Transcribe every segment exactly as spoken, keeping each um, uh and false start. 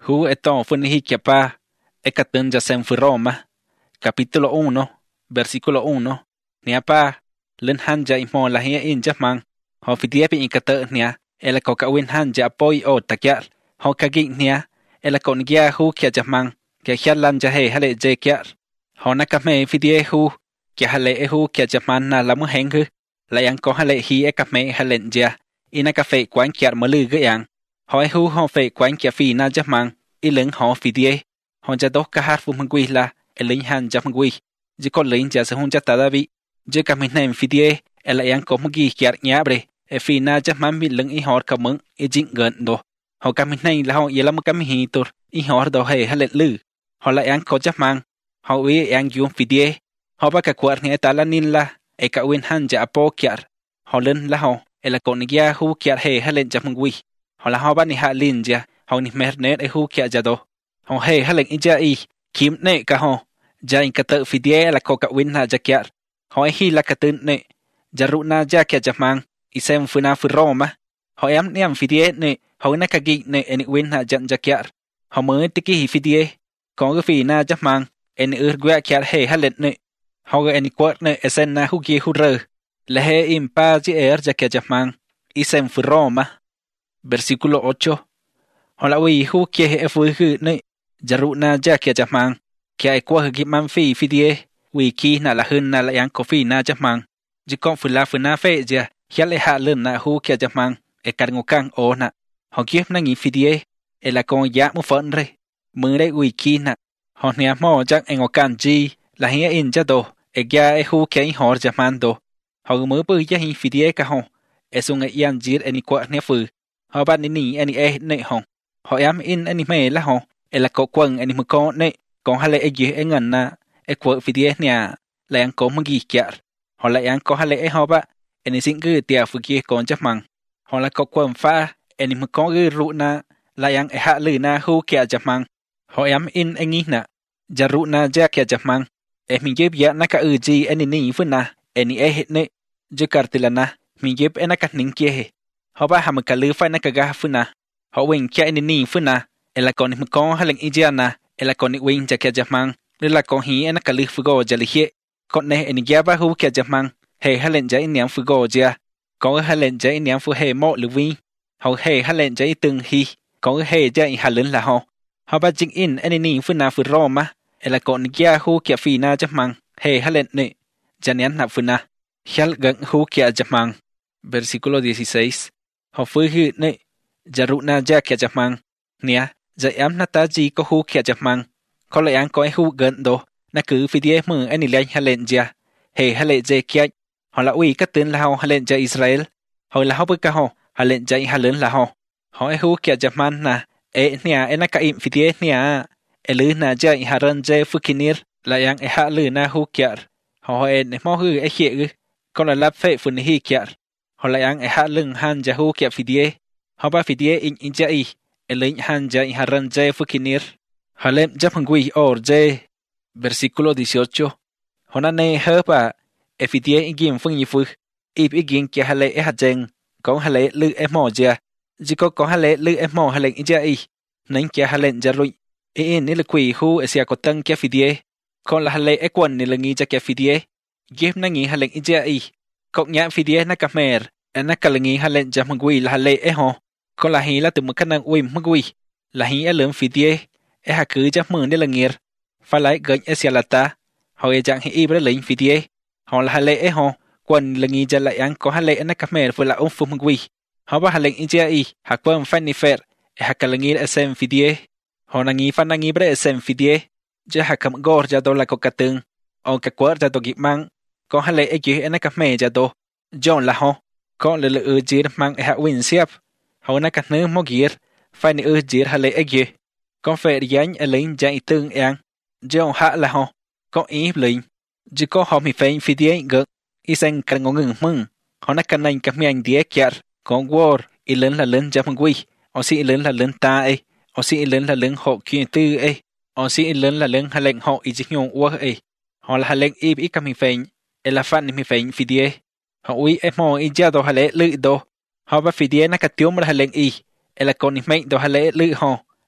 Hu eton funihikiapa, ekatun yasem fu Roma, capítulo uno, versículo uno, niapa, len hanja imo la hia in jamang, ho fidiepi in kata nia, ela koka win hanja apoi o takyar, ho kagik nia, ela kon gia hu kia jamang, kia hialan jahe hale je kyar, ho nakame fidie hu, kia hale e hu kia jaman na lamu henghu, la yang ko hale hi ekame halen ja, ina ka fe kwan kyar malu gayang, ho e hu ho fe kwan kia fi na jamang, ilang ho fidie, ho jadok kahar fu mangwi la, elin han jamangwi, jikon lin jasa hun jatadavi, jika minnem fidie, ela yang ko magi kyar nyabre, e fi na jaman mi leng i hor kamung, e jing gan do, ho kaminnem la ho yelam kamihitur, i hor do he halet lu, ho la yang ko jamang, ho wi yang yung fidie, ho ba ka kwar ni etala nin la, e ka win han ja apo kyar, ho len la ho, ela ko ni gya hu kyar he halet jamangwi, ho la ho ba ni ha lin ja, ho ni mernet e hu kyar jado, ho he halet i ja i, kim ne ka ho, ja in kata fidie la ko ka win na ja kyar, ho e hi la katun ne, jaru na ja kya jamang, isem funa fu Roma, ho em niam fidie ne, ho na ka gi ne eni win na jan ja kyar, ho mo tiki hi fidie, ko ga fi na jamang, eni ur gwa kyar he halet ne, ho ga eni kwat ne esen na hu gi hu re, la he im pa ji er ja kya jamang, isem fu Roma. Versículo ocho. Ho la wi hu kye he fu hu ne, jaru na ja kya jamang, kya e kwa gi man fi fidie, wi ki na la hun na la yang ko fi na jamang, jikon fu la fu na fe ja, hial e ha lun na hu kya jamang, e kar ngokang o na, ho kiep na ngi fidie, e la kon ya mu fon re, mu re wi ki na, ho nia mo jak e ngokan ji, la hia in ja do, e gya e hu kya i hor jaman do, ho mu pu ya hi fidie ka ho, e sung e yan jir e ni kwa nia fu, ho ba ni ni e ni e ne ho, ho yam in e ni me la ho, e la ko kwang e ni mu ko ne, kon hale e ji e ngan na, e kwa fidie nia, la yang ko magi kyar, ho la yang ko hale e ho ba, e ni sing gu tia fu ki kon jamang, ho la ko kwang fa, e ni mu ko gu ru na, la yang e ha lu na hu kya jamang, ho yam in e ngi na, jaru na ja kya jamang, e mi jib ya na ka u ji e ni ni fu na, e ni e hit ne, jikar tila na, mi jib e na ka ning kye he, ho ba ham ka lu fa na ka ga fu na, ho wing kya e ni ni fu na, e la kon ni mu ko haleng i ja na, e la kon ni wing ja kya jamang, le la kon hi e na ka lu fu go ja li he, kon ne e ni gya ba hu kya jamang, he halen ja i niam fu go ja, ko halen ja i niam fu he mo lu wi, ho he halen ja i tung hi, ko he ja i halen la ho, ho ba jing in e ni ni fu na fu Roma, e la kon ni gya hu kya fi na jamang, he halen ne, janian na fu na, hial gang hu kya jamang. Versículo dieciséis. Ho fu hu ne, jaru na ja kya jamang, nia, ja am na ta ji ko hu kya jamang, ko la yang ko e hu gan do, na cứ fidie mu e ni leng halen ja, he hale je kya, ho la ui ka tin la ho halen ja Israel, ho la ho bu ka ho, halen ja i halen la ho, ho e hu kya jaman na, e nia e na ka im fidie nia, e lu na ja i haran je fu kinir, la yang e ha lu na hu kyar, ho e ne mo hu e khie gu, ko la lap fe fu ni hi kyar, ho la yang e ha lung han ja hu kya fidie, ho ba fidie in in ja i, e lung han ja i haran je fu kinir, halem japangui or je. Versículo dieciocho. Hona ne hepa, e fidie in gim fung yi fu, ip i gin kia hale e ha jeng, kon hale lu e mo ja, jiko kon hale lu e mo hale in ja i, neng kia hale ja rui, e in ni le kui hu e sia ko tang kia fidie, kon la hale e kwan ni le ngi ja kia fidie, gip na ngi hale in ja i, kon nya fidie na ka mer, e na ka le ngi hale ja mangui la hale e ho, kon la hi la tu mu kanang uim mangui, la hi e lum fidie, e ha cứ ja mu ni le ngir, fa lại gần e sia la ta, ho e jang hi ibre lein fidie, ho la hale e ho, kwan le ngi ja la yang ko hale na ka mer fu la um fu mangui, ho ba hale in ja i, ha kwam fa ni fer, e ha ka le ngir e sem fidie, ho na ngi fa na ngi bre e sem fidie, ja ha kam gor ja do la ko katung, o ka kwar ja do gi mang, ko hale e gi e na ka me ja do, jon la ho, ko le le u jir mang e ha win siap, ho na ka nu mo gir, fa ni u jir hale e gi, ko fe yang e lein ja i tung yang, jon ha la ho, ko i lein, ji ko ho mi fein fidie gợt, i sen kan ngong ngừng mừng, ho na kan nang ka miang die kyar, ko war i len la len ja mangui, o si len la len ta e, o si len la len ho ki tu e, o si len la len halen ho i ji nyong wa e, ho la halen i i ka mi fein, e la fan mi fein fidie, ho ui e mo i ja do hale lu do, ho ba fidie na ka tiom la halen i, e la kon ni me do hale lu ho,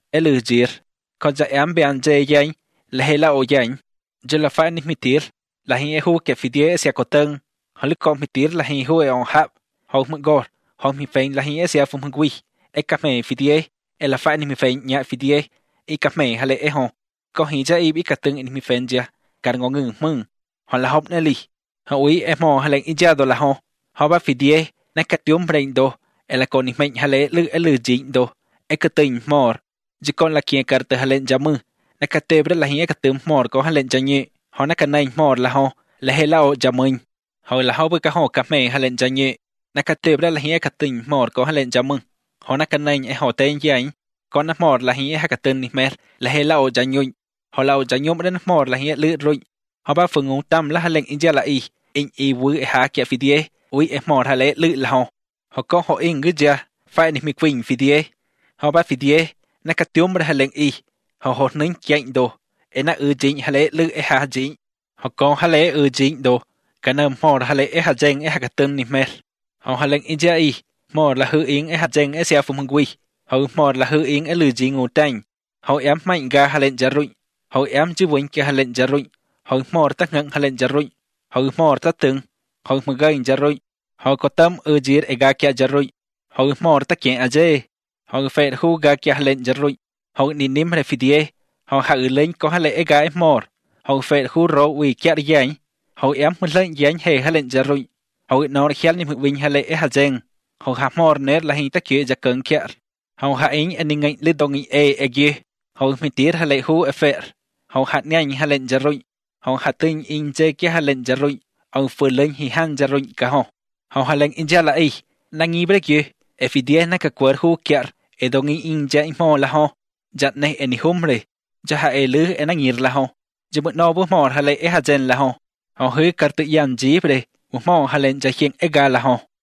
elu jir ko ja am bean je yang la hela o yang je la fa ni mitir la hi hu ke fidie sia koteng hol ko mitir la hi hu e on hab ho mu gor ho mi fein la hi sia fu mgwi e ka me fidie e la fa ni mi fein nya fidie e ka me hale e ho ko hi ja i bi ka teng ni mi fein ja kar ngo ngừng mừng ho la hop ne li ho ui e mo hale i ja do la ho ho ba fidie na ka tium brein do e la ko ni men hale lu e lu jin do e ka tin mor ji kon la kien kar te halen ja mu na ka te bre la hi e ka tum mor ko halen ja ni ho na ka nai mor la ho la he la o ja mun ho la ho bu ka ho ka me halen ja ni na ka te bre la hi e ka tin mor ko halen ja mu ho na ka nai e ho te yan ko na mor la hi e ha ka tin ni mer la he la o ja ni ho la o ja ni bre na mor la hi e lu ru ho ba fu ngu tam la halen in ja la i in i wu e ha ke fidie ui e mor hale lu la ho ho ko ho in gu ja fa ni mi kwin fidie ho ba fidie na ka tium bre halen i ho ho nin chen do e na u jin hale lu e ha jin ho ko hale u jin do ka na mor hale e ha jeng e ha ka tin ni mer ho halen in ja i mor la hu in e ha jeng e sia fu mngwi ho mor la hu in e lu jin ngu tang ho em mai ga halen ja ru ho em ju win ke halen ja ru ho mor ta ngang halen ja ru ho mor ta tung ho mgain ja ru ho ko tam u jir e ga kya ja ru ho mor ta ke a je ho fe hu ga kya halen ja ru ho ni nim re fidie ho ha u len ko hale e ga e mor ho fe hu ro wi kya yang ho em mun len yang he halen ja ru ho no khel ni win hale e ha jeng ho ha mor ner la hin ta ke ja ken kya ho ha in ani ngai le dong i e e ge ho mi tir hale hu e fer ho ha nyang halen ja ru ho ha tin in je ke halen ja ru ho fu len hi han ja ru ka ho ho halen in ja la ai nangi bre ke e fidie na ka kwar hu kya e dong i in ja i mo la ho jat ne eni humre ja ha e lu e na ngir la ho je bu no bu mor hale e ha jen la ho ho hu kar tu yan ji bre bu mo halen ja hien e ga la ho